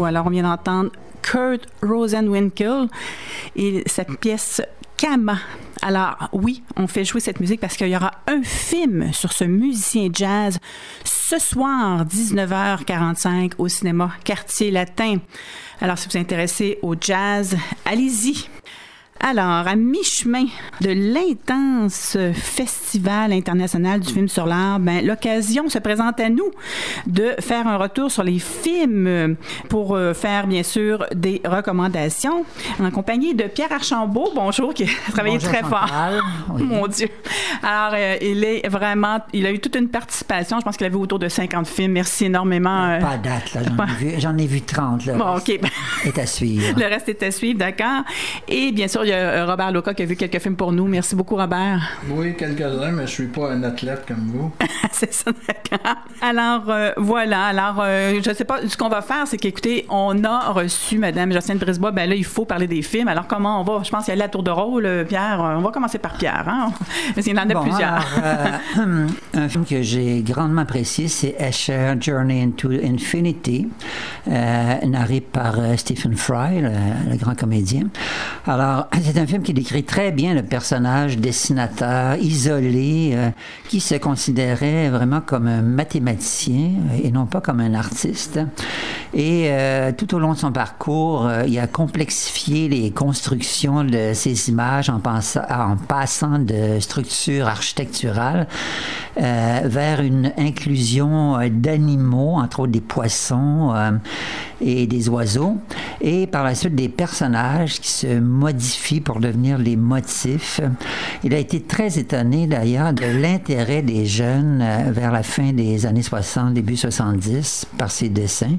Miro. Alors, on vient d'entendre Kurt Rosenwinkel et sa pièce Kama. Alors, oui, on fait jouer cette musique parce qu'il y aura un film sur ce musicien jazz ce soir, 19h45, au cinéma Quartier Latin. Alors, si vous êtes intéressé au jazz, allez-y. Alors, à mi-chemin de l'intense Festival international du film sur l'art, l'occasion se présente à nous de faire un retour sur les films pour faire, bien sûr, des recommandations en compagnie de Pierre Archambault, bonjour, qui a travaillé bonjour, très Chantal. fort. Oui. Mon Dieu. Alors, il a eu toute une participation. Je pense qu'il avait autour de 50 films. Merci énormément. Pas à date, là. J'en ai vu 30, là. Bon, OK. Est à suivre. Le reste est à suivre, d'accord. Et bien sûr, il y a Robert Loca qui a vu quelques films pour nous. Merci beaucoup, Robert. Oui, quelques-uns, mais je suis pas un athlète comme vous. C'est ça, d'accord. Alors, voilà. Alors, je ne sais pas, ce qu'on va faire, c'est qu'écoutez, on a reçu Mme Jocelyne Brisebois. Là, il faut parler des films. Alors, comment on va? Je pense qu'il y a la tour de rôle, Pierre. On va commencer par Pierre, hein? Mais il y en a plusieurs. Alors, un film que j'ai grandement apprécié, c'est Escher, Journey into Infinity, narré par Stephen Fry, le grand comédien. Alors, c'est un film qui décrit très bien le personnage dessinateur, isolé, qui se considérait vraiment comme un mathématicien et non pas comme un artiste. Et tout au long de son parcours, il a complexifié les constructions de ses images en passant de structures architecturales vers une inclusion d'animaux, entre autres des poissons et des oiseaux, et par la suite des personnages qui se modifient pour devenir les motifs. Il a été très étonné d'ailleurs de l'intérêt des jeunes vers la fin des années 60, début 70, par ses dessins,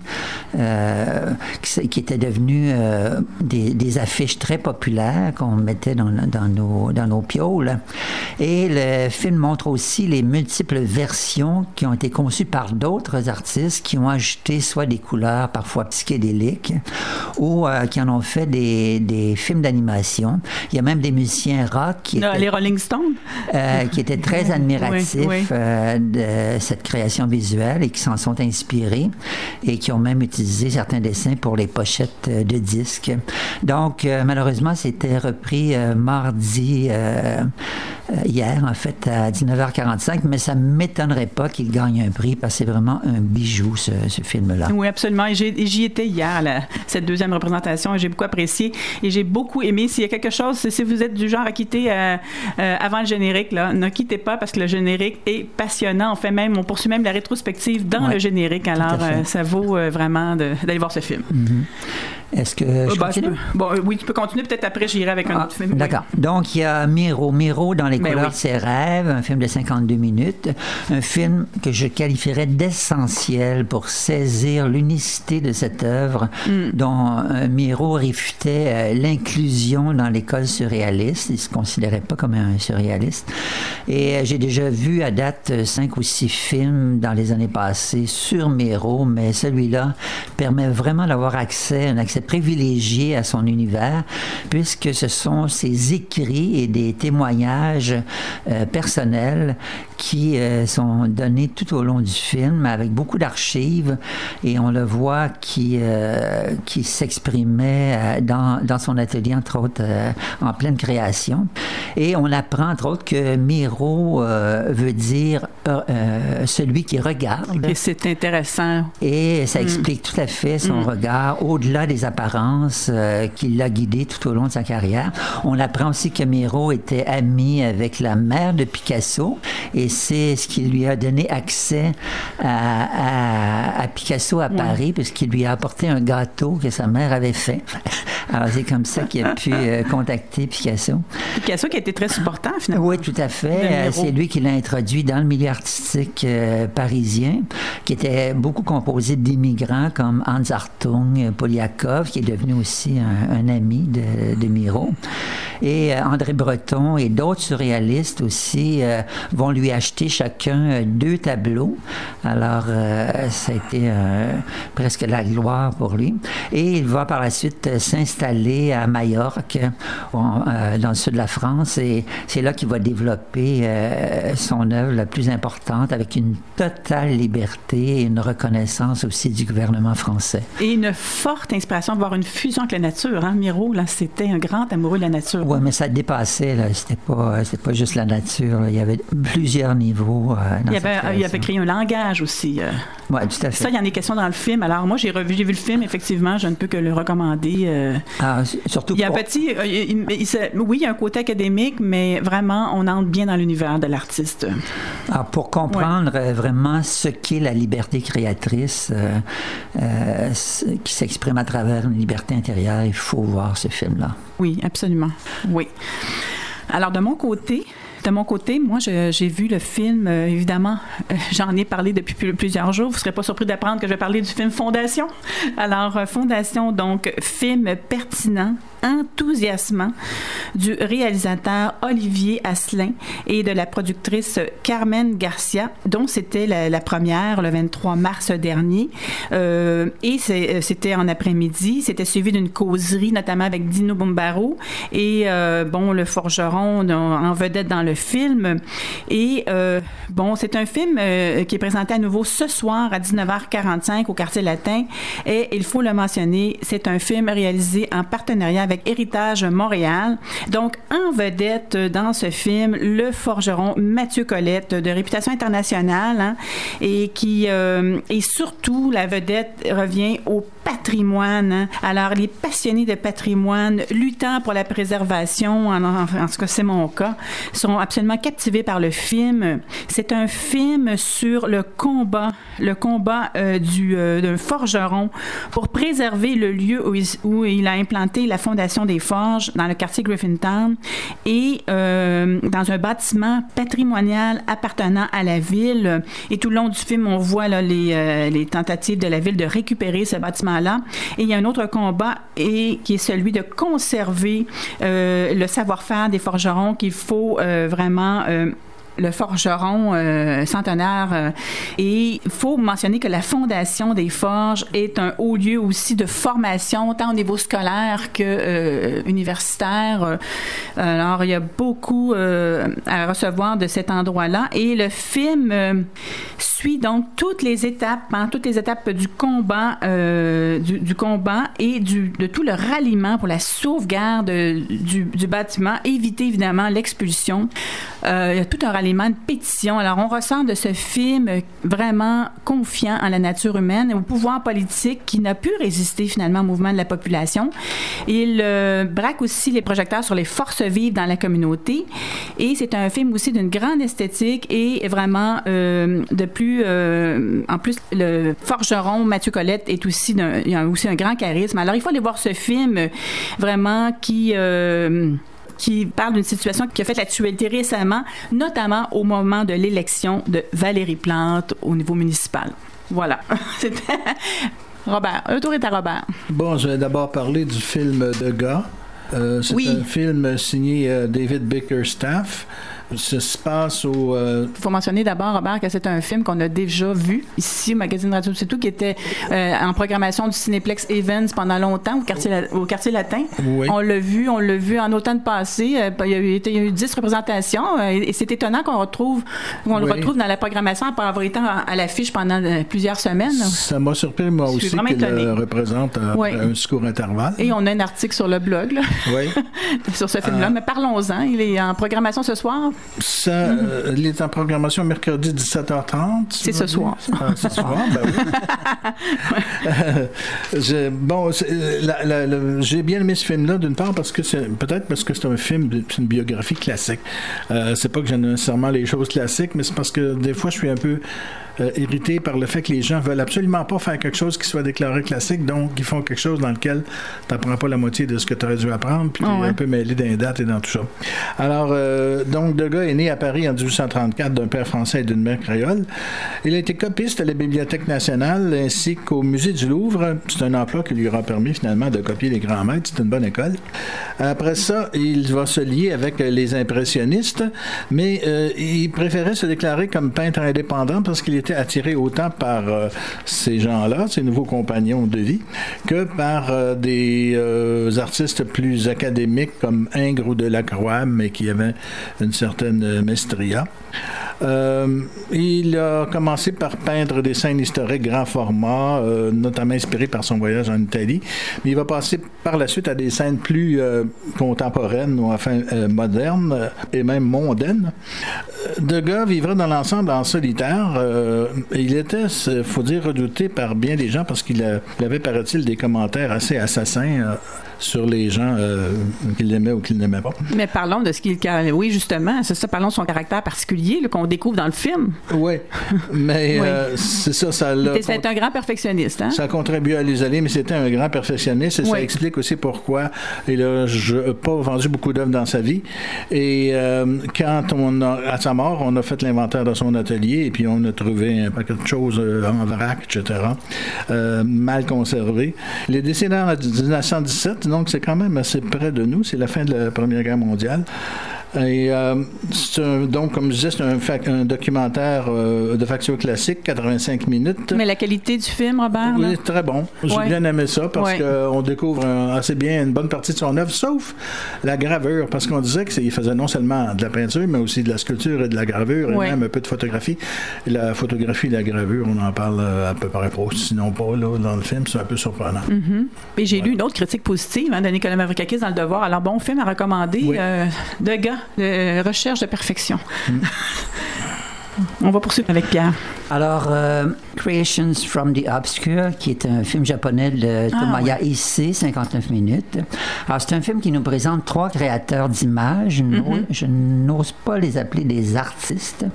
qui étaient devenus des affiches très populaires qu'on mettait dans nos pioles. Et le film montre aussi les multiples versions qui ont été conçues par d'autres artistes qui ont ajouté soit des couleurs parfois psychédéliques ou qui en ont fait des films d'animation. Il y a même des musiciens rock les Rolling Stones qui étaient très admiratifs oui. De cette création visuelle et qui s'en sont inspirés et qui ont même utilisé certains dessins pour les pochettes de disques. Donc, malheureusement, c'était repris mardi hier, en fait, à 19h45, mais ça ne m'étonnerait pas qu'il gagne un prix parce que c'est vraiment un bijou, ce film-là. Oui, absolument. Et j'y étais hier, cette deuxième représentation, et j'ai beaucoup apprécié et j'ai beaucoup aimé. S'il y a quelque chose, si vous êtes du genre à quitter avant le générique, là, ne quittez pas parce que le générique est passionnant. On poursuit même la rétrospective dans le générique. Alors, ça vaut vraiment d'aller voir ce film. Mm-hmm. Est-ce que je continue? Oui, tu peux continuer. Peut-être après, j'irai avec un autre film. D'accord. Oui. Donc, il y a Miro dans les couleurs de ses rêves, un film de 52 minutes, un film que je qualifierais d'essentiel pour saisir l'unicité de cette œuvre dont Miro réfutait l'inclusion dans l'école surréaliste. Il ne se considérait pas comme un surréaliste. Et j'ai déjà vu à date 5 ou 6 films dans les années passées sur Miro, mais celui-là permet vraiment d'avoir un accès privilégié à son univers, puisque ce sont ses écrits et des témoignages personnels qui sont donnés tout au long du film avec beaucoup d'archives et on le voit qui s'exprimait dans son atelier, entre autres, en pleine création. Et on apprend, entre autres, que Miro veut dire celui qui regarde. Et c'est intéressant. Et ça explique tout à fait son regard au-delà des apparences qui l'a guidé tout au long de sa carrière. On apprend aussi que Miro était ami avec la mère de Picasso et c'est ce qui lui a donné accès à Picasso à Paris, puisqu'il lui a apporté un gâteau que sa mère avait fait. Alors, c'est comme ça qu'il a pu contacter Picasso. Picasso qui a été très supportant, finalement. Oui, tout à fait. C'est lui qui l'a introduit dans le milieu artistique parisien, qui était beaucoup composé d'immigrants comme Hans Hartung, Poliakov, qui est devenu aussi un ami de Miro. Et André Breton et d'autres surréalistes aussi vont lui acheter chacun 2 tableaux. Alors, ça a été presque la gloire pour lui. Et il va par la suite s'installer installé à Majorque, dans le sud de la France, et c'est là qu'il va développer son œuvre la plus importante avec une totale liberté et une reconnaissance aussi du gouvernement français. Et une forte inspiration de voir une fusion avec la nature. Hein? Miro, là, c'était un grand amoureux de la nature. Oui, mais ça dépassait, là. C'était pas juste la nature. Là. Il y avait plusieurs niveaux dans il avait créé un langage aussi. Oui, tout à fait. Ça, il y en a question dans le film. Alors, moi, j'ai vu le film, effectivement, je ne peux que le recommander. Surtout il y a un petit... oui, il y a un côté académique, mais vraiment, on entre bien dans l'univers de l'artiste. Pour comprendre vraiment ce qu'est la liberté créatrice qui s'exprime à travers une liberté intérieure, il faut voir ce film-là. Oui, absolument. Oui. Alors, de mon côté, moi, j'ai vu le film, évidemment, j'en ai parlé depuis plusieurs jours. Vous ne serez pas surpris d'apprendre que je vais parler du film Fondation. Alors, Fondation, donc, film pertinent, enthousiasmant du réalisateur Olivier Asselin et de la productrice Carmen Garcia, dont c'était la première le 23 mars dernier. Et c'était en après-midi. C'était suivi d'une causerie, notamment avec Dino Bombaro et, le forgeron en vedette dans le film. Et, c'est un film qui est présenté à nouveau ce soir à 19h45 au Quartier Latin. Et il faut le mentionner, c'est un film réalisé en partenariat avec Héritage Montréal. Donc, en vedette dans ce film, le forgeron Mathieu Colette, de réputation internationale, hein, et surtout, la vedette revient au patrimoine. Hein. Alors, les passionnés de patrimoine, luttant pour la préservation, en tout cas, c'est mon cas, sont absolument captivés par le film. C'est un film sur le combat d'un forgeron pour préserver le lieu où il a implanté la Fondation des Forges dans le quartier Griffintown et dans un bâtiment patrimonial appartenant à la ville. Et tout le long du film, on voit là, les tentatives de la ville de récupérer ce bâtiment-là. Et il y a un autre combat qui est celui de conserver le savoir-faire des forgerons qu'il faut vraiment... le forgeron centenaire. Et il faut mentionner que la Fondation des Forges est un haut lieu aussi de formation, tant au niveau scolaire que universitaire. Alors, il y a beaucoup à recevoir de cet endroit-là. Et le film suit donc toutes les étapes du combat, du combat et de tout le ralliement pour la sauvegarde du bâtiment, éviter évidemment l'expulsion. Il y a tout un ralliement de pétition. Alors, on ressent de ce film vraiment confiant en la nature humaine et au pouvoir politique qui n'a pu résister finalement au mouvement de la population. Il braque aussi les projecteurs sur les forces vives dans la communauté et c'est un film aussi d'une grande esthétique et vraiment en plus, le forgeron Mathieu Colette il a aussi un grand charisme. Alors, il faut aller voir ce film vraiment qui parle d'une situation qui a fait l'actualité récemment, notamment au moment de l'élection de Valérie Plante au niveau municipal. Voilà. C'était Robert. Un tour est à Robert. Bon, je vais d'abord parler du film de gars. C'est un film signé David Bickerstaff. Ça se passe au... Il faut mentionner d'abord, Robert, que c'est un film qu'on a déjà vu ici au Magazine Radio C'est Tout, qui était en programmation du Cinéplex Evans pendant longtemps au Quartier Latin. Oui. On l'a vu en automne passé. Il y a eu 10 représentations et c'est étonnant qu'on le retrouve dans la programmation après avoir été à l'affiche pendant plusieurs semaines. Ça m'a surpris, moi aussi, qu'il le représente après un court intervalle. Et on a un article sur le blog sur ce film-là, mais parlons-en. Il est en programmation ce soir. Il est en programmation mercredi 17h30. C'est ce soir. Ce soir, j'ai bien aimé ce film-là, d'une part, parce que c'est un film, c'est une biographie classique. C'est pas que j'aime nécessairement les choses classiques, mais c'est parce que des fois, je suis un peu irrité par le fait que les gens veulent absolument pas faire quelque chose qui soit déclaré classique, donc ils font quelque chose dans lequel tu n'apprends pas la moitié de ce que tu aurais dû apprendre, puis tu es un peu mêlé dans les dates et dans tout ça. Alors, donc, De Gaulle est né à Paris en 1834 d'un père français et d'une mère créole. Il a été copiste à la Bibliothèque nationale ainsi qu'au Musée du Louvre. C'est un emploi qui lui aura permis finalement de copier les grands maîtres. C'est une bonne école. Après ça, il va se lier avec les impressionnistes, mais il préférait se déclarer comme peintre indépendant parce qu'il était attiré autant par ces gens-là, ces nouveaux compagnons de vie, que par des artistes plus académiques comme Ingres ou Delacroix, mais qui avaient une certaine maestria. Il a commencé par peindre des scènes historiques grand format, notamment inspiré par son voyage en Italie, mais il va passer par la suite à des scènes plus contemporaines ou enfin modernes et même mondaines. Degas vivrait dans l'ensemble en solitaire. Il était, il faut dire, redouté par bien des gens parce qu'il avait, paraît-il, des commentaires assez assassins sur les gens qu'il aimait ou qu'il n'aimait pas. Mais parlons de ce qu'il... Oui, justement, c'est ça, parlons de son caractère particulier là, qu'on découvre dans le film. Oui, mais oui. C'est ça, ça l'a... C'est un grand perfectionniste, hein? Ça a contribué à l'isoler, mais c'était un grand perfectionniste et ça explique aussi pourquoi il n'a pas vendu beaucoup d'œuvres dans sa vie. Et quand à sa mort, on a fait l'inventaire de son atelier et puis on a trouvé un paquet de choses en vrac, etc., mal conservées. Il est décédé en 1917, donc c'est quand même assez près de nous. C'est la fin de la Première Guerre mondiale. Et donc, comme je disais, c'est un documentaire de facture classique, 85 minutes. Mais la qualité du film, Robert? Oui, très bon. J'ai bien aimé ça parce qu'on découvre assez bien une bonne partie de son œuvre, sauf la gravure, parce qu'on disait qu'il faisait non seulement de la peinture, mais aussi de la sculpture et de la gravure, et même un peu de photographie. La photographie et la gravure, on en parle à peu près pas, sinon pas là, dans le film, c'est un peu surprenant. Mm-hmm. Et j'ai lu une autre critique positive de Nicolas Mavroukakis dans Le Devoir. Alors, bon film à recommander, Degas. De recherche de perfection. On va poursuivre avec Pierre. Alors, Creations from the Obscure, qui est un film japonais de Tomoya Issei, 59 minutes. Alors, c'est un film qui nous présente 3 créateurs d'images. Je n'ose pas les appeler des artistes,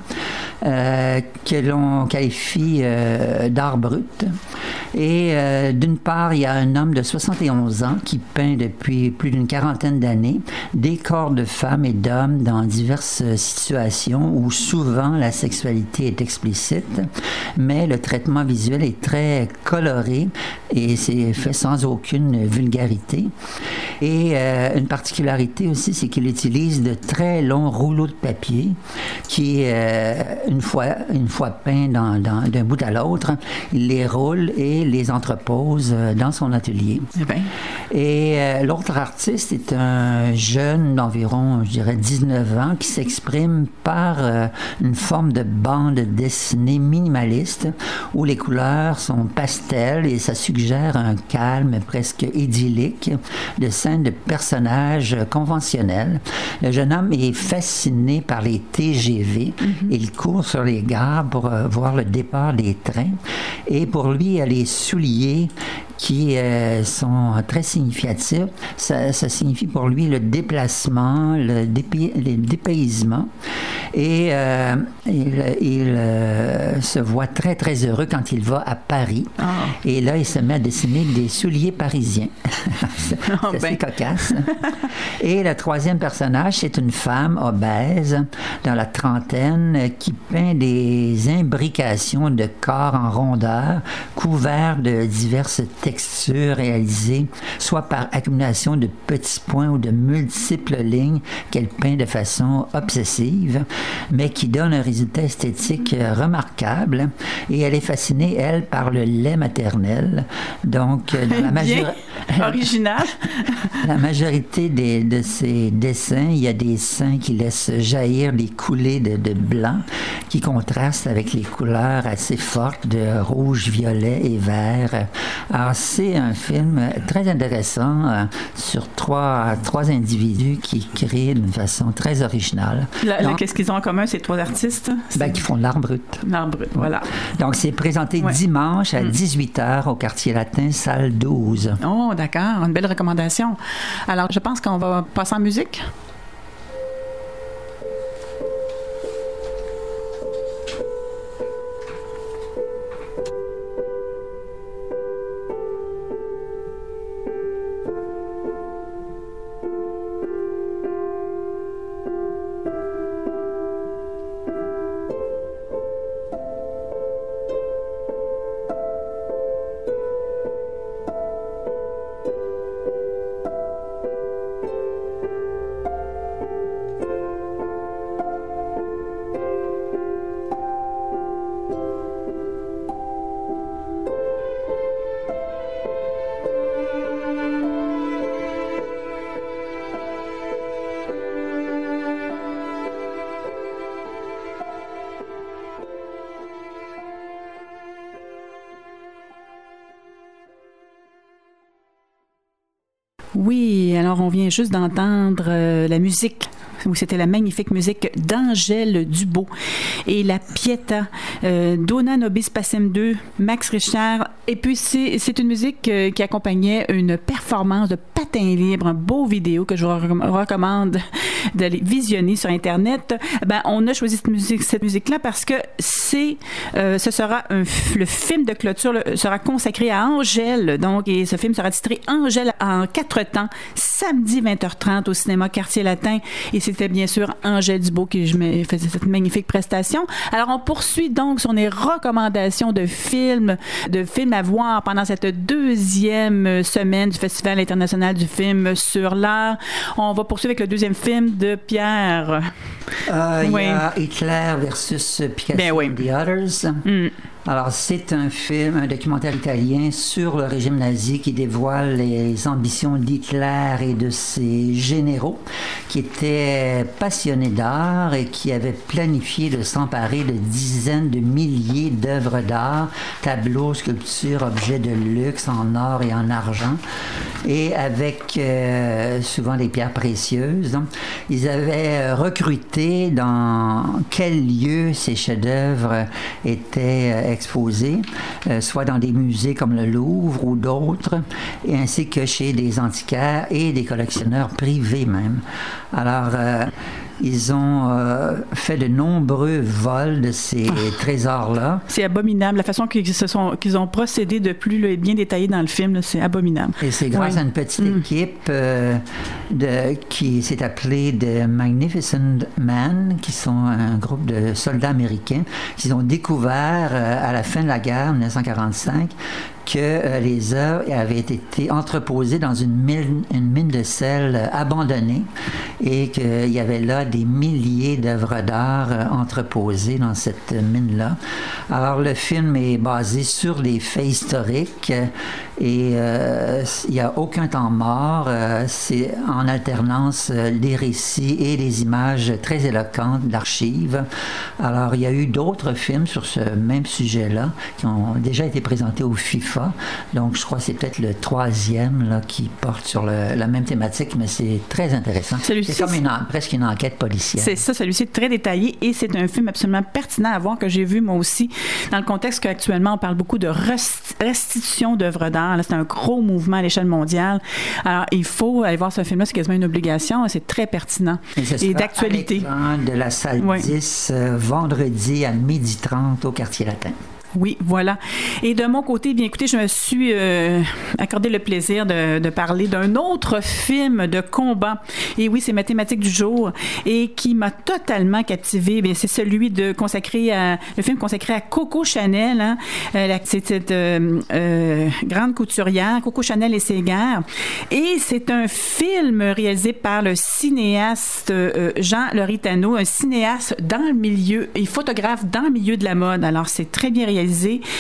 que l'on qualifie d'art brut. Et d'une part, il y a un homme de 71 ans qui peint depuis plus d'une quarantaine d'années des corps de femmes et d'hommes dans diverses situations où souvent la sexualité est explicite, mais le traitement visuel est très coloré et c'est fait sans aucune vulgarité. Et une particularité aussi, c'est qu'il utilise de très longs rouleaux de papier qui, une fois peints d'un bout à l'autre, il les roule et les entrepose dans son atelier. Et l'autre artiste est un jeune d'environ, je dirais, 19 ans qui s'exprime par une forme de bande dessinée minimaliste où les couleurs sont pastel et ça suggère un calme presque idyllique de scènes de personnages conventionnels. Le jeune homme est fasciné par les TGV. Il court sur les gares pour voir le départ des trains et pour lui, il y a les souliers qui sont très significatifs. Ça signifie pour lui le déplacement, le dépaysement. Et il se voit très, très heureux quand il va à Paris. Oh. Et là, il se met à dessiner des souliers parisiens. C'est assez cocasse. Et le troisième personnage, c'est une femme obèse dans la trentaine qui peint des imbrications de corps en rondeur couverts de diverses textures réalisées soit par accumulation de petits points ou de multiples lignes qu'elle peint de façon obsessive, mais qui donne un résultat esthétique remarquable. Et elle est fascinée, elle, par le lait maternel. Donc, dans la original. La majorité de ses dessins, il y a des seins qui laissent jaillir des coulées de blanc qui contrastent avec les couleurs assez fortes de rouge, violet et vert. Alors, c'est un film très intéressant sur trois individus qui créent d'une façon très originale. Qu'est-ce qu'ils ont en commun, ces 3 artistes? Qui font de l'art brut. L'art brut, voilà. Donc, c'est présenté dimanche à 18h au Quartier Latin, salle 12. Oh, d'accord. Une belle recommandation. Alors, je pense qu'on va passer en musique. Oui, alors on vient juste d'entendre la musique. Oui, c'était la magnifique musique d'Angèle Dubeau et la Pietà, Dona Nobis Pacem 2, Max Richard. Et puis, c'est une musique qui accompagnait une performance de patin libre, un beau vidéo que je vous recommande d'aller visionner sur Internet. Ben, on a choisi cette musique-là parce que ce sera le film de clôture sera consacré à Angèle. Donc, et ce film sera titré Angèle en 4 temps, samedi 20h30 au cinéma Quartier Latin. Et c'était bien sûr Angèle Dubeau qui faisait cette magnifique prestation. Alors, on poursuit donc sur les recommandations de films à voir pendant cette 2e semaine du Festival international du film sur l'art. On va poursuivre avec le 2e film de Pierre. Il y a Hitler versus Picasso and the Others. Alors, c'est un documentaire italien sur le régime nazi qui dévoile les ambitions d'Hitler et de ses généraux qui étaient passionnés d'art et qui avaient planifié de s'emparer de dizaines de milliers d'œuvres d'art, tableaux, sculptures, objets de luxe en or et en argent, et avec souvent des pierres précieuses. Donc, ils avaient recruté dans quel lieu ces chefs-d'œuvre étaient exposés, soit dans des musées comme le Louvre ou d'autres, et ainsi que chez des antiquaires et des collectionneurs privés même. Alors, ils ont fait de nombreux vols de ces trésors-là. C'est abominable. La façon qu'ils ont procédé de plus est bien détaillée dans le film, là, c'est abominable. Et c'est grâce à une petite équipe qui s'est appelée The Magnificent Men, qui sont un groupe de soldats américains, qui ont découvert à la fin de la guerre, 1945, que les œuvres avaient été entreposées dans une mine de sel abandonnée et qu'il y avait là des milliers d'œuvres d'art entreposées dans cette mine-là. Alors, le film est basé sur des faits historiques et il n'y a aucun temps mort. C'est en alternance des récits et des images très éloquentes d'archives. Alors, il y a eu d'autres films sur ce même sujet-là qui ont déjà été présentés au FIFA. Donc, je crois que c'est peut-être le 3e là, qui porte sur la même thématique, mais c'est très intéressant. C'est comme presque une enquête policière. C'est ça, celui-ci est très détaillé et c'est un film absolument pertinent à voir que j'ai vu moi aussi dans le contexte qu'actuellement on parle beaucoup de restitution d'œuvres d'art. Là, c'est un gros mouvement à l'échelle mondiale. Alors, il faut aller voir ce film-là, c'est quasiment une obligation. C'est très pertinent et d'actualité. De la salle 10, vendredi à 12h30 au Quartier Latin. Oui, voilà. Et de mon côté, bien écoutez, je me suis accordé le plaisir de parler d'un autre film de combat. Et oui, c'est ma thématique du jour et qui m'a totalement captivée. Bien, c'est celui le film consacré à Coco Chanel. Hein. C'est cette grande couturière, Coco Chanel et ses guerres. Et c'est un film réalisé par le cinéaste Jean Loritano, un cinéaste dans le milieu et photographe dans le milieu de la mode. Alors, c'est très bien réalisé.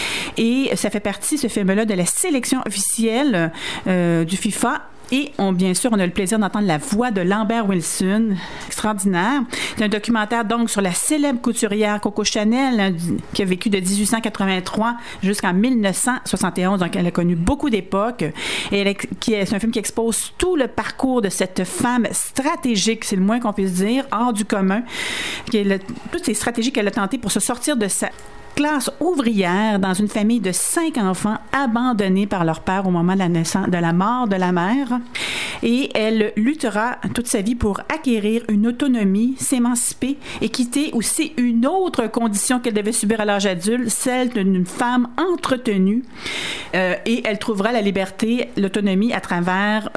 Et ça fait partie, ce film-là, de la sélection officielle du FIFA. Et bien sûr, on a le plaisir d'entendre la voix de Lambert Wilson, extraordinaire. C'est un documentaire donc sur la célèbre couturière Coco Chanel, hein, qui a vécu de 1883 jusqu'en 1971. Donc, elle a connu beaucoup d'époques. Et c'est un film qui expose tout le parcours de cette femme stratégique, c'est le moins qu'on puisse dire, hors du commun. Toutes ces stratégies qu'elle a tentées pour se sortir de sa classe ouvrière dans une famille de 5 enfants abandonnés par leur père au moment de la mort de la mère. Et elle luttera toute sa vie pour acquérir une autonomie, s'émanciper et quitter aussi une autre condition qu'elle devait subir à l'âge adulte, celle d'une femme entretenue. Et elle trouvera la liberté, l'autonomie à travers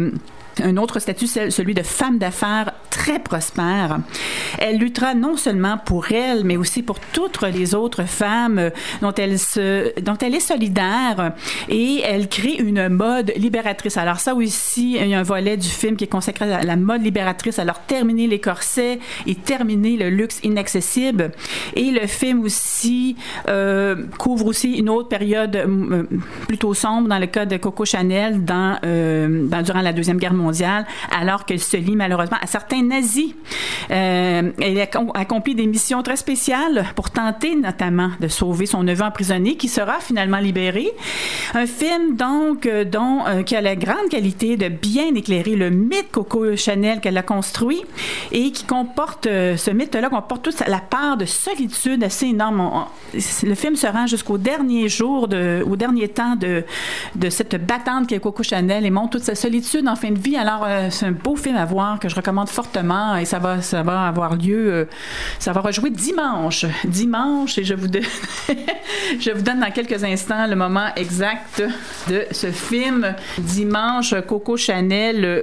un autre statut, celui de femme d'affaires très prospère. Elle luttera non seulement pour elle, mais aussi pour toutes les autres femmes dont elle est solidaire, et elle crée une mode libératrice. Alors ça aussi, il y a un volet du film qui est consacré à la mode libératrice, alors terminer les corsets et terminer le luxe inaccessible. Et le film aussi couvre aussi une autre période plutôt sombre dans le cas de Coco Chanel durant la Deuxième Guerre mondiale, alors qu'elle se lie malheureusement à certains nazis. Elle accomplit des missions très spéciales pour tenter notamment de sauver son neveu emprisonné qui sera finalement libéré. Un film donc qui a la grande qualité de bien éclairer le mythe Coco Chanel qu'elle a construit et qui comporte, ce mythe-là comporte toute la part de solitude assez énorme. Le film se rend jusqu'au dernier jour, au dernier temps de cette battante qu'est Coco Chanel et montre toute sa solitude en fin de vie. Alors, c'est un beau film à voir que je recommande fortement et ça va avoir lieu, ça va rejouer dimanche, et je vous donne dans quelques instants le moment exact de ce film. Dimanche, Coco Chanel.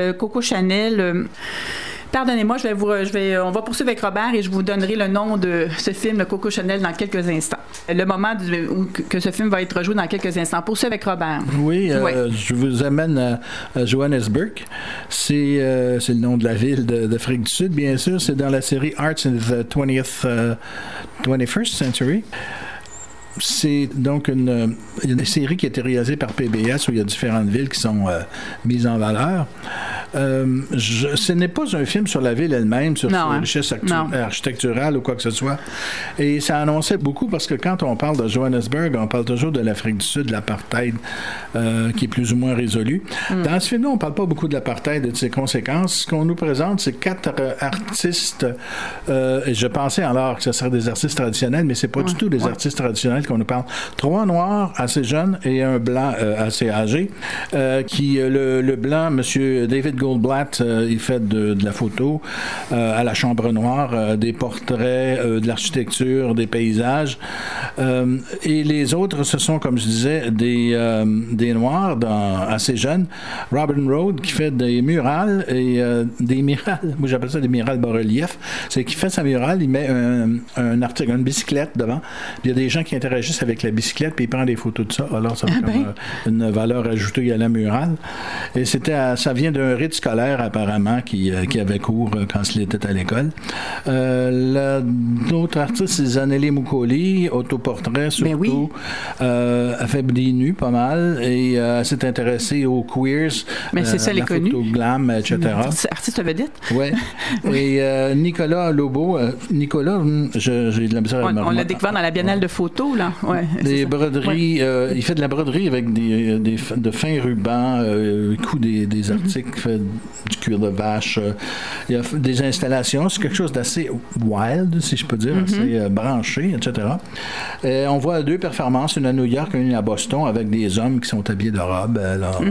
Pardonnez-moi, on va poursuivre avec Robert et je vous donnerai le nom de ce film, Coco Chanel, dans quelques instants. Le moment que ce film va être rejoué dans quelques instants. Poursuivre avec Robert. Oui, je vous amène à Johannesburg. C'est le nom de la ville d'Afrique du Sud, bien sûr. C'est dans la série Arts in the 21st Century. C'est donc une série qui a été réalisée par PBS où il y a différentes villes qui sont mises en valeur. Ce n'est pas un film sur la ville elle-même, sur ses richesses architecturales ou quoi que ce soit. Et ça annonçait beaucoup parce que quand on parle de Johannesburg, on parle toujours de l'Afrique du Sud, de l'apartheid qui est plus ou moins résolu. Dans ce film-là, on ne parle pas beaucoup de l'apartheid et de ses conséquences. Ce qu'on nous présente, c'est 4 artistes. Et je pensais alors que ce seraient des artistes traditionnels, mais c'est pas du tout des artistes traditionnels qu'on nous parle. 3 noirs assez jeunes et un blanc assez âgé. Le blanc, M. David Goldblatt, il fait de la photo à la chambre noire, des portraits, de l'architecture, des paysages. Et les autres, ce sont, comme je disais, des noirs assez jeunes. Robin Road qui fait des murales et des murales. Moi, j'appelle ça des murales bas-relief. C'est qu'il fait sa murale, il met un article, une bicyclette devant. Puis il y a des gens qui interagissent avec la bicyclette, puis il prend des photos de ça. Alors, ça a une valeur ajoutée à la murale. Et ça vient d'un rite scolaire, apparemment, qui avait cours quand il était à l'école. L'autre artiste, c'est Zanele Mukoli, autoportrait, surtout. Elle fait des nus, pas mal, et elle s'est intéressée aux queers. Mais c'est ça, les connus. Photo glam, etc. Artiste vedette. Oui. Et Nicolas Lobo, j'ai de la misère à me on l'a découvert dans la Biennale de photos, là. Ouais, des broderies, il fait de la broderie avec de fins rubans, il coud des articles, il fait du cuir de vache, il y a des installations, c'est quelque chose d'assez wild, si je peux dire, assez branché, etc. On voit 2 performances, une à New York, une à Boston, avec des hommes qui sont habillés de robe. Alors,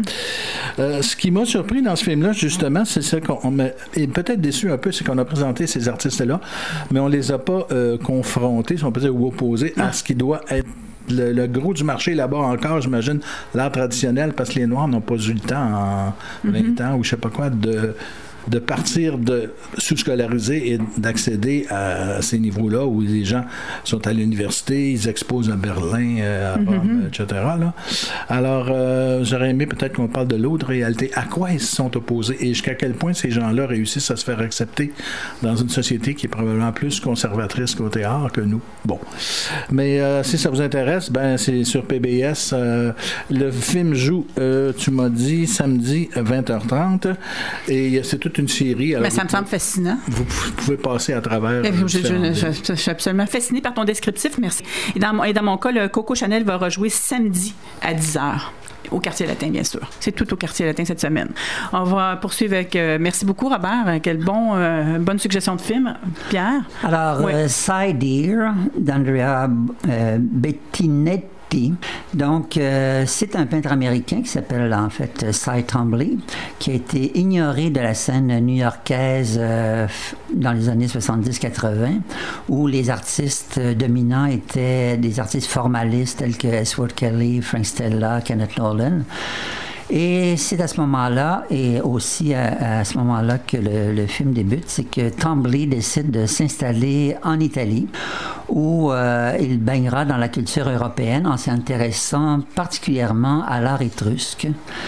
ce qui m'a surpris dans ce film-là, justement, c'est ça qu'on est peut-être déçu un peu, c'est qu'on a présenté ces artistes-là, mais on les a pas confrontés, si on peut dire, ou opposés à ce qui doit être le gros du marché là-bas encore, j'imagine, l'art traditionnel, parce que les Noirs n'ont pas eu le temps en 20 ans ou je sais pas quoi de partir de sous-scolarisés et d'accéder à ces niveaux-là où les gens sont à l'université, ils exposent à Berlin, à Rome, etc. Là. Alors, j'aurais aimé peut-être qu'on parle de l'autre réalité. À quoi ils se sont opposés et jusqu'à quel point ces gens-là réussissent à se faire accepter dans une société qui est probablement plus conservatrice côté art que nous. Bon. Mais si ça vous intéresse, c'est sur PBS. Le film joue, tu m'as dit, samedi 20h30 et c'est toute une série. Alors, mais ça me semble fascinant. Vous pouvez passer à travers. Je suis absolument fascinée par ton descriptif, merci. Et dans mon cas, le Coco Chanel va rejouer samedi à 10h. Au Quartier Latin, bien sûr. C'est tout au Quartier Latin cette semaine. On va poursuivre avec... merci beaucoup, Robert. Quelle bonne suggestion de film. Pierre? Alors, Side Ear d'Andrea Bettinetti. Donc, c'est un peintre américain qui s'appelle en fait Cy Twombly, qui a été ignoré de la scène new-yorkaise dans les années 70-80, où les artistes dominants étaient des artistes formalistes tels que Edward Kelly, Frank Stella, Kenneth Nolan. Et c'est à ce moment-là, et aussi à ce moment-là que le film débute, c'est que Twombly décide de s'installer en Italie, où il baignera dans la culture européenne en s'intéressant particulièrement à l'art étrusque.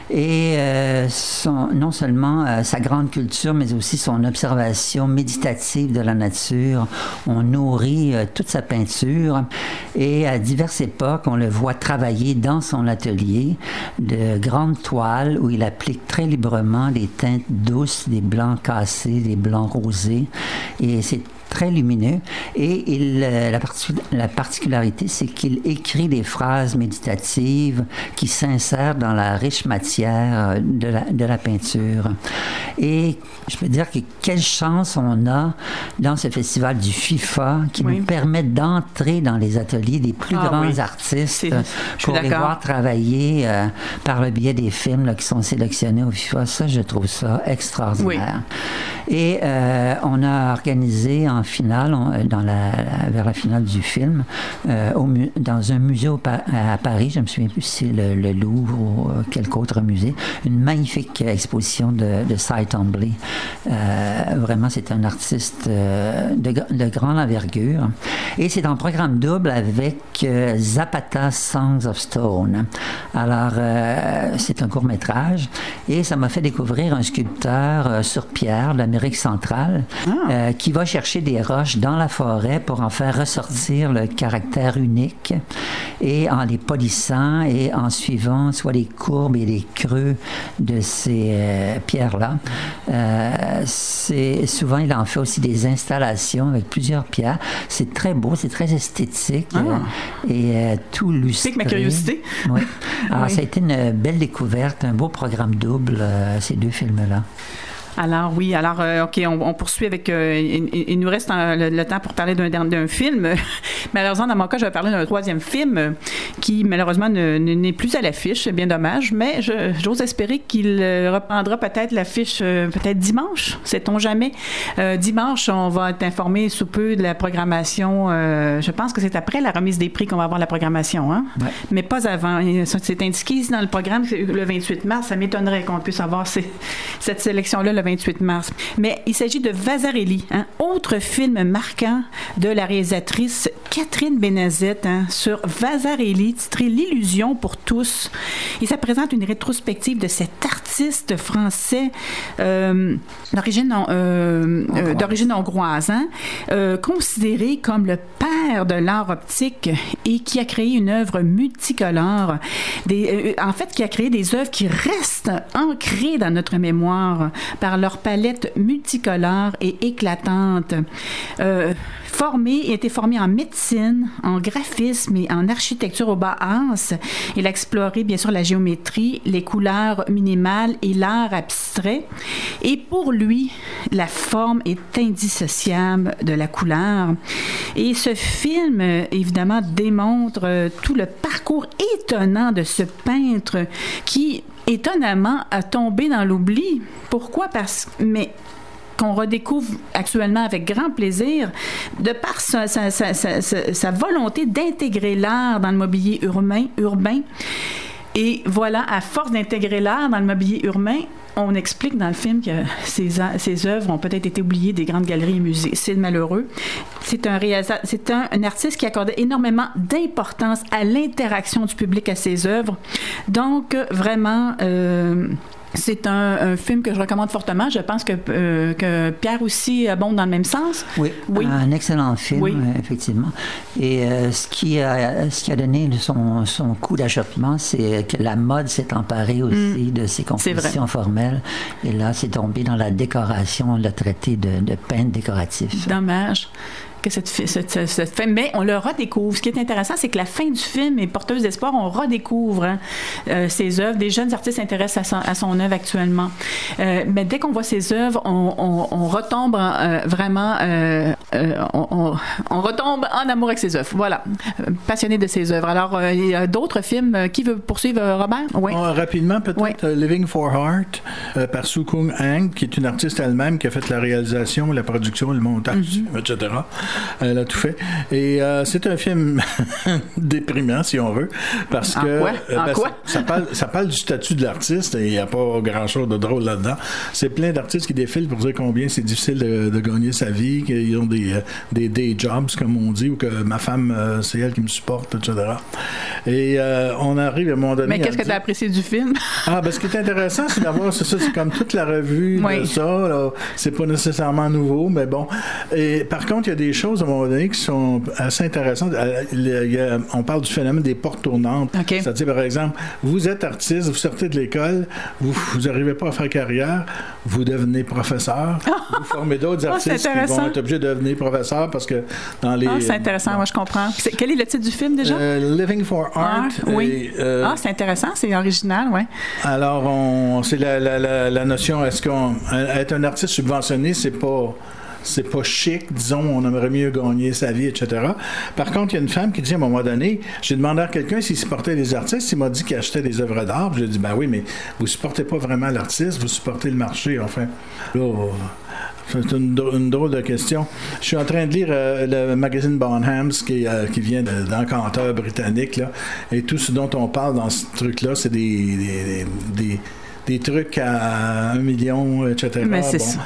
Et non seulement sa grande culture, mais aussi son observation méditative de la nature ont nourri toute sa peinture. Et à diverses époques, on le voit travailler dans son atelier de grandes toiles où il applique très librement des teintes douces, des blancs cassés, des blancs rosés. Et c'est très lumineux. Et la particularité, c'est qu'il écrit des phrases méditatives qui s'insèrent dans la riche matière de la peinture. Et je peux dire que quelle chance on a dans ce festival du FIFA qui nous permet d'entrer dans les ateliers des plus grands artistes pour les voir travailler par le biais des films là, qui sont sélectionnés au FIFA. Ça, je trouve ça extraordinaire. Et on a organisé en finale, vers la finale du film, dans un musée à Paris, je ne me souviens plus si c'est le Louvre ou quelque autre musée, une magnifique exposition de Cy Twombly. Vraiment, c'est un artiste de grande envergure. Et c'est en programme double avec Zapata Songs of Stone. Alors, c'est un court-métrage et ça m'a fait découvrir un sculpteur sur pierre de l'Amérique centrale qui va chercher des roches dans la forêt pour en faire ressortir le caractère unique et en les polissant et en suivant soit les courbes et les creux de ces pierres-là. Souvent, il en fait aussi des installations avec plusieurs pierres. C'est très beau, c'est très esthétique et tout lustré. C'est ma curiosité. Oui. Alors, ça a été une belle découverte, un beau programme double, ces deux films-là. Alors oui, OK, on poursuit avec... il nous reste le temps pour parler d'un film. Malheureusement, dans mon cas, je vais parler d'un troisième film qui, malheureusement, n'est plus à l'affiche. C'est bien dommage, mais j'ose espérer qu'il reprendra peut-être l'affiche peut-être dimanche, sait-on jamais. Dimanche, on va être informé sous peu de la programmation. Je pense que c'est après la remise des prix qu'on va avoir la programmation, hein? Ouais. Mais pas avant. C'est indiqué ici dans le programme, le 28 mars. Ça m'étonnerait qu'on puisse avoir cette sélection-là le 28 mars. Mais il s'agit de Vasarely, autre film marquant de la réalisatrice Catherine Benazet, sur Vasarely, titré L'illusion pour tous. Et ça présente une rétrospective de cet artiste français d'origine hongroise, considéré comme le père de l'art optique et qui a créé une œuvre multicolore. En fait, qui a créé des œuvres qui restent ancrées dans notre mémoire par leur palette multicolore et éclatante. Il a été formé en médecine, en graphisme et en architecture au Bauhaus. Il a exploré, bien sûr, la géométrie, les couleurs minimales et l'art abstrait. Et pour lui, la forme est indissociable de la couleur. Et ce film, évidemment, démontre tout le parcours étonnant de ce peintre qui, étonnamment, a tombé dans l'oubli. Pourquoi? Mais qu'on redécouvre actuellement avec grand plaisir, de par sa volonté d'intégrer l'art dans le mobilier urbain. Et voilà, à force d'intégrer l'art dans le mobilier urbain, on explique dans le film que ses œuvres ont peut-être été oubliées des grandes galeries et musées. C'est malheureux. C'est un artiste qui accordait énormément d'importance à l'interaction du public à ses œuvres. Donc, vraiment... c'est un film que je recommande fortement. Je pense que Pierre aussi abonde dans le même sens. Oui. Un excellent film, effectivement. Et ce qui a donné son coup d'achoppement, c'est que la mode s'est emparée aussi de ses compositions formelles. Et là, c'est tombé dans la décoration, le traité de peintre décoratif. Dommage que cette fin, mais on le redécouvre. Ce qui est intéressant, c'est que la fin du film est porteuse d'espoir. On redécouvre ses œuvres. Des jeunes artistes s'intéressent à son œuvre actuellement. Mais dès qu'on voit ses œuvres, on retombe vraiment... on retombe en amour avec ses œuvres. Voilà. Passionné de ses œuvres. Alors, il y a d'autres films. Qui veut poursuivre, Robert? Oui. Rapidement, peut-être Living for Art par Soo Kung Ang, qui est une artiste elle-même qui a fait la réalisation, la production, le montage, etc. Elle a tout fait. Et c'est un film déprimant, si on veut, parce que ça parle du statut de l'artiste et il n'y a pas grand-chose de drôle là-dedans. C'est plein d'artistes qui défilent pour dire combien c'est difficile de gagner sa vie, qu'ils ont des day jobs, comme on dit, ou que ma femme, c'est elle qui me supporte, etc. Et on arrive à un moment donné... Mais qu'est-ce que tu as apprécié du film? Ce qui est intéressant, c'est d'avoir, c'est comme toute la revue de ça, là. C'est pas nécessairement nouveau, mais bon. Et par contre, il y a des choses à un moment donné qui sont assez intéressantes. On parle du phénomène des portes tournantes. Okay. C'est-à-dire, par exemple, vous êtes artiste, vous sortez de l'école, vous n'arrivez pas à faire carrière, vous devenez professeur, vous formez d'autres artistes qui vont être obligés de devenir professeurs parce que dans les... c'est intéressant, moi je comprends. Quel est le titre du film déjà? Living for Art. Oui. C'est intéressant, c'est original, oui. Alors, c'est la notion, est-ce qu'être un artiste subventionné, c'est pas chic, disons, on aimerait mieux gagner sa vie, etc. Par contre, il y a une femme qui dit à un moment donné, j'ai demandé à quelqu'un s'il supportait les artistes, il m'a dit qu'il achetait des œuvres d'art, puis j'ai dit, ben oui, mais vous supportez pas vraiment l'artiste, vous supportez le marché, enfin. Là, c'est une drôle de question. Je suis en train de lire le magazine Bonhams qui vient d'encanteurs britanniques, là, et tout ce dont on parle dans ce truc-là, c'est des trucs à 1 million, etc. Mais c'est ça.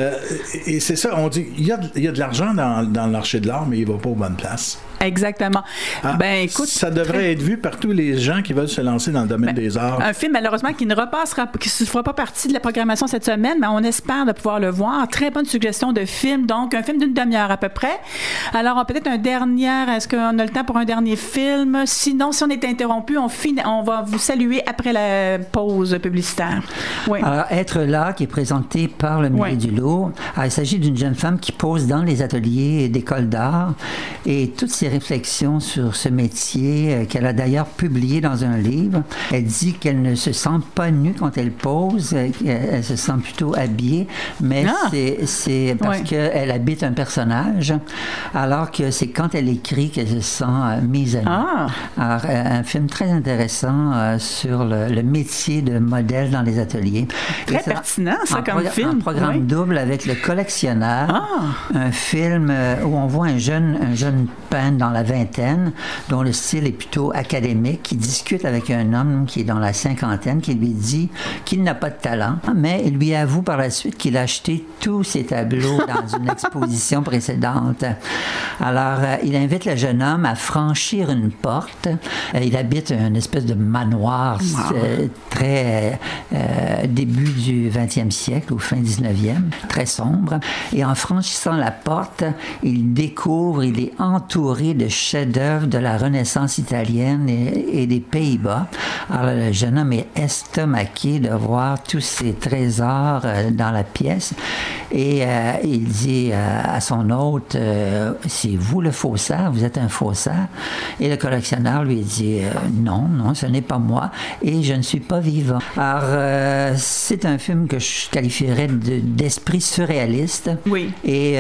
Et c'est ça, on dit, il y a de l'argent dans le marché de l'art, mais il ne va pas aux bonnes places. Exactement. Écoute, ça devrait être vu par tous les gens qui veulent se lancer dans le domaine des arts. Un film, malheureusement, qui ne fera pas partie de la programmation cette semaine, mais on espère de pouvoir le voir. Très bonne suggestion de film. Donc, un film d'une demi-heure à peu près. Alors, peut-être est-ce qu'on a le temps pour un dernier film? Sinon, si on est interrompu, on va vous saluer après la pause publicitaire. Oui. Alors, Être là, qui est présenté par le Musée du Louvre. Alors, il s'agit d'une jeune femme qui pose dans les ateliers d'école d'art et toutes ses réflexions sur ce métier qu'elle a d'ailleurs publié dans un livre. Elle dit qu'elle ne se sent pas nue quand elle pose, elle se sent plutôt habillée, mais c'est parce qu'elle habite un personnage, alors que c'est quand elle écrit qu'elle se sent mise à nu. Alors, un film très intéressant sur le métier de modèle dans les ateliers. Très pertinent, ça, comme film. Un programme double avec Le Collectionneur, un film où on voit un jeune peintre dans la vingtaine, dont le style est plutôt académique, qui discute avec un homme qui est dans la cinquantaine, qui lui dit qu'il n'a pas de talent, mais il lui avoue par la suite qu'il a acheté tous ses tableaux dans une exposition précédente. Alors, il invite le jeune homme à franchir une porte. Il habite une espèce de manoir très début du 20e siècle ou fin 19e, très sombre. Et en franchissant la porte, il est entouré de chefs-d'œuvre de la Renaissance italienne et des Pays-Bas. Alors, le jeune homme est estomaqué de voir tous ces trésors dans la pièce et il dit à son hôte, c'est vous le faussaire, vous êtes un faussaire? Et le collectionneur lui dit, non, ce n'est pas moi et je ne suis pas vivant. Alors, c'est un film que je qualifierais d'esprit surréaliste. Oui. Et...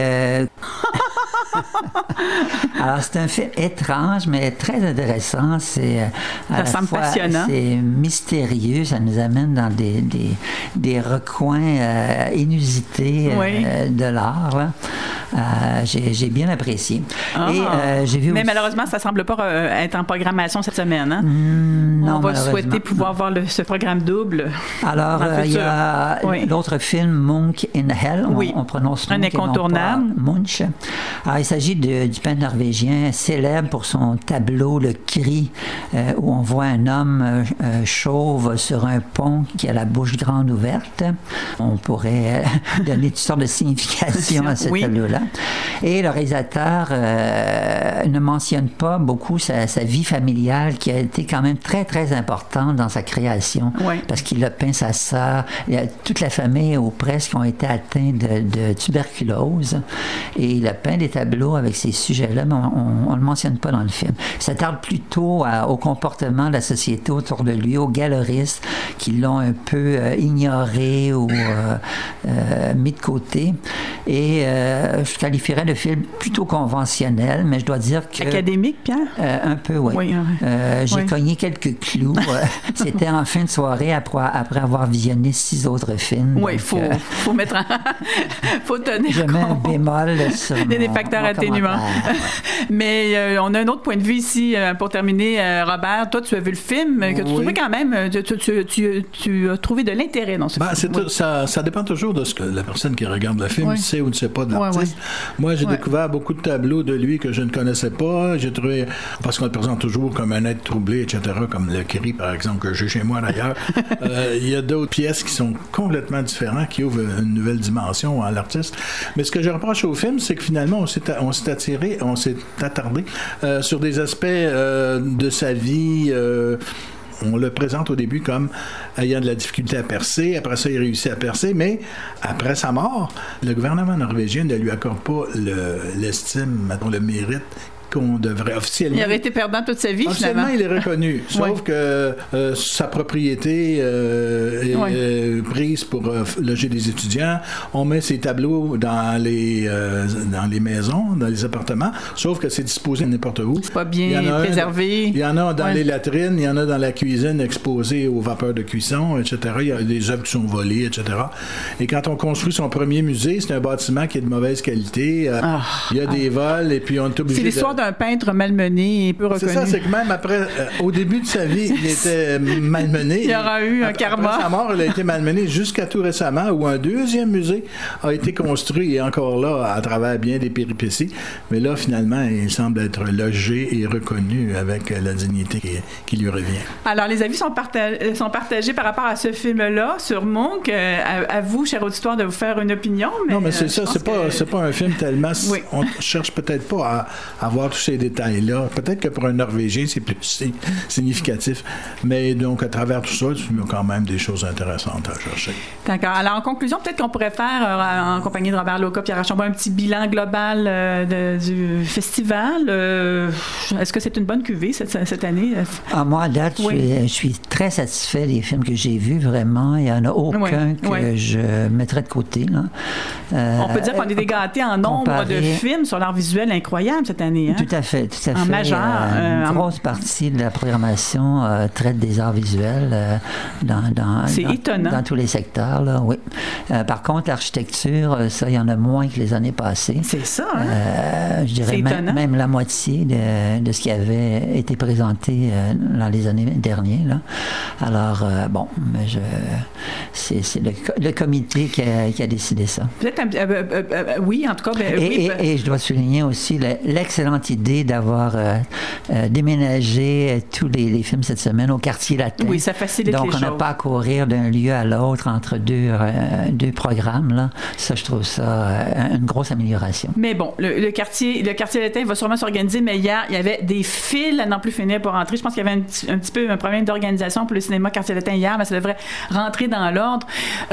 Alors, c'est un film étrange, mais très intéressant. Ça semble passionnant. C'est mystérieux. Ça nous amène dans des recoins inusités de l'art. J'ai bien apprécié. Et, j'ai vu mais malheureusement, ça ne semble pas être en programmation cette semaine. Hein? Non, on va souhaiter pouvoir voir ce programme double. Alors, il y a l'autre film, Munch in Hell. On prononce Munch. Un incontournable. Munch. Alors, il s'agit du peintre norvégien célèbre pour son tableau Le Cri, où on voit un homme chauve sur un pont qui a la bouche grande ouverte. On pourrait donner toutes sortes de significations à ce tableau-là. Et le réalisateur ne mentionne pas beaucoup sa vie familiale qui a été quand même très, très importante dans sa création. Parce qu'il a peint sa sœur. Toute la famille ou presque ont été atteints de tuberculose. Et il a peint des tableaux avec ces sujets-là, mais on ne le mentionne pas dans le film. Il s'attarde plutôt au comportement de la société autour de lui, aux galeristes qui l'ont un peu ignoré ou mis de côté. Et je qualifierais le film plutôt conventionnel, mais je dois dire que... Académique, Pierre? Un peu, oui. J'ai cogné quelques clous. C'était en fin de soirée après avoir visionné 6 autres films. Oui, il faut mettre faut tenir compte. Je mets un bémol sur des facteurs atténuants. Mais on a un autre point de vue ici, pour terminer. Robert, toi, tu as vu le film, que tu trouvais quand même, tu as trouvé de l'intérêt dans ce film. Ça dépend toujours de ce que la personne qui regarde le film sait ou ne sait pas de l'artiste. Moi, j'ai découvert beaucoup de tableaux de lui que je ne connaissais pas. J'ai trouvé, parce qu'on le présente toujours comme un être troublé, etc., comme le Kiri, par exemple, que j'ai chez moi d'ailleurs. Il y a d'autres pièces qui sont complètement différentes, qui ouvrent une nouvelle dimension à l'artiste. Mais ce que je reproche au film, c'est que finalement, on s'est attardé sur des aspects de sa vie. On le présente au début comme ayant de la difficulté à percer. Après ça, il réussit à percer. Mais après sa mort, le gouvernement norvégien ne lui accorde pas l'estime, mettons, le mérite qu'on devrait officiellement... Il avait été perdant toute sa vie, officiellement, finalement. il est reconnu. Sauf que sa propriété est prise pour loger des étudiants. On met ses tableaux dans les maisons, dans les appartements. Sauf que c'est disposé n'importe où. C'est pas bien préservé. Il y en a dans les latrines, il y en a dans la cuisine exposée aux vapeurs de cuisson, etc. Il y a des œuvres qui sont volées, etc. Et quand on construit son premier musée, c'est un bâtiment qui est de mauvaise qualité. Il y a des vols et puis on est obligé un peintre malmené et peu reconnu. C'est ça, c'est que même après, au début de sa vie, il était malmené. Il y aura eu un karma. Après sa mort, il a été malmené jusqu'à tout récemment, où un deuxième musée a été construit et encore là, à travers bien des péripéties. Mais là, finalement, il semble être logé et reconnu avec la dignité qui lui revient. Alors, les avis sont partagés par rapport à ce film-là, sur Monk. À vous, cher auditoire, de vous faire une opinion. Mais non, mais c'est ça. C'est pas un film tellement... Oui. On cherche peut-être pas à voir tous ces détails-là. Peut-être que pour un Norvégien, c'est plus significatif. Mais donc, à travers tout ça, il y a quand même des choses intéressantes à chercher. D'accord. Alors, en conclusion, peut-être qu'on pourrait faire, en compagnie de Robert Loca, Pierre Archambault, un petit bilan global du festival. Est-ce que c'est une bonne cuvée cette année? Moi, à date, je suis très satisfait des films que j'ai vus, vraiment. Il n'y en a aucun que je mettrais de côté. Là. On peut dire qu'on est dégâtés en nombre de films sur l'art visuel incroyable cette année. Hein? Tout à fait. En majeur. Une grosse partie de la programmation traite des arts visuels dans tous les secteurs. Là, oui. Par contre, l'architecture, ça, il y en a moins que les années passées. C'est ça. Hein? Je dirais même la moitié de ce qui avait été présenté dans les années dernières. Là. Alors, c'est le comité qui a décidé ça. Peut-être oui, en tout cas. Et je dois souligner aussi l'excellente idée d'avoir déménagé tous les films cette semaine au Quartier Latin. Oui, ça facilite donc, les choses. Donc, on n'a pas à courir d'un lieu à l'autre entre deux programmes. Là. Ça, je trouve ça une grosse amélioration. Mais bon, le quartier Latin va sûrement s'organiser, mais hier, il y avait des files à n'en plus finir pour rentrer. Je pense qu'il y avait un petit peu un problème d'organisation pour le cinéma Quartier Latin hier, mais ça devrait rentrer dans l'ordre.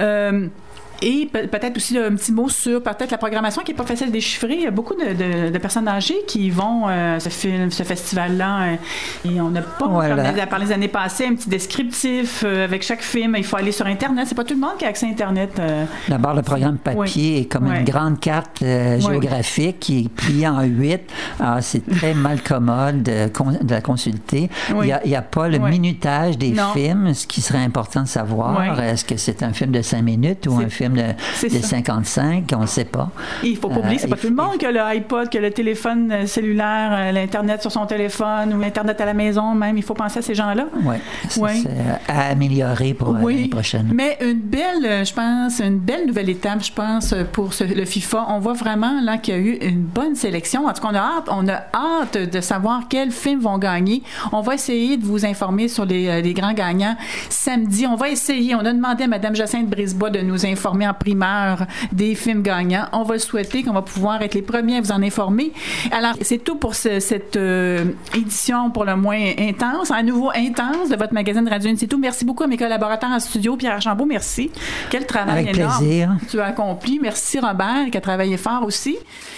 Et peut-être aussi un petit mot sur peut-être la programmation qui n'est pas facile à déchiffrer. Il y a beaucoup de personnes âgées qui vont ce festival-là. Et on n'a pas, comme par les années passées, un petit descriptif avec chaque film. Il faut aller sur Internet. C'est pas tout le monde qui a accès à Internet. D'abord, le programme papier est comme une grande carte géographique qui est pliée en 8. Alors, c'est très mal commode de la consulter. Il n'y a pas le minutage des films, ce qui serait important de savoir. Est-ce que c'est un film de 5 minutes ou un film de 55, on ne sait pas. Il ne faut pas oublier, c'est pas tout le monde qui a le iPod, qui a le téléphone cellulaire, l'Internet sur son téléphone ou l'Internet à la maison même. Il faut penser à ces gens-là. Oui, c'est à améliorer pour l'année prochaine. Mais une belle nouvelle étape, je pense, pour le FIFA. On voit vraiment là qu'il y a eu une bonne sélection. En tout cas, on a hâte de savoir quels films vont gagner. On va essayer de vous informer sur les grands gagnants samedi. On va essayer. On a demandé à Mme Jacinthe Brisebois de nous informer en primeur des films gagnants. On va le souhaiter qu'on va pouvoir être les premiers à vous en informer. Alors, c'est tout pour cette édition pour le moins intense, à nouveau intense de votre magazine Radio C'est tout. Merci beaucoup à mes collaborateurs en studio. Pierre Archambault, merci. Quel travail avec énorme plaisir. Tu as accompli. Merci Robert qui a travaillé fort aussi.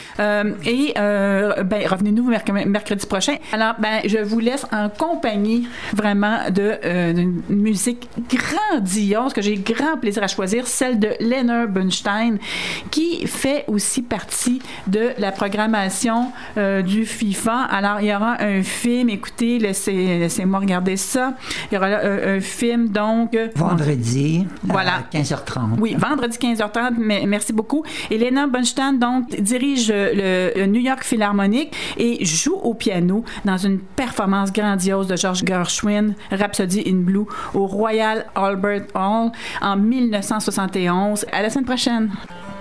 Revenez-nous mercredi prochain. Alors, je vous laisse en compagnie vraiment d'une musique grandiose que j'ai grand plaisir à choisir, celle de Leonard Bernstein, qui fait aussi partie de la programmation du FIFA. Alors, il y aura un film, écoutez, laissez-moi regarder ça. Il y aura un film, donc... Vendredi, voilà. À 15h30. Oui, vendredi 15h30, merci beaucoup. Et Leonard Bernstein, donc, dirige le New York Philharmonic et joue au piano dans une performance grandiose de George Gershwin, Rhapsody in Blue, au Royal Albert Hall en 1971. À la semaine prochaine.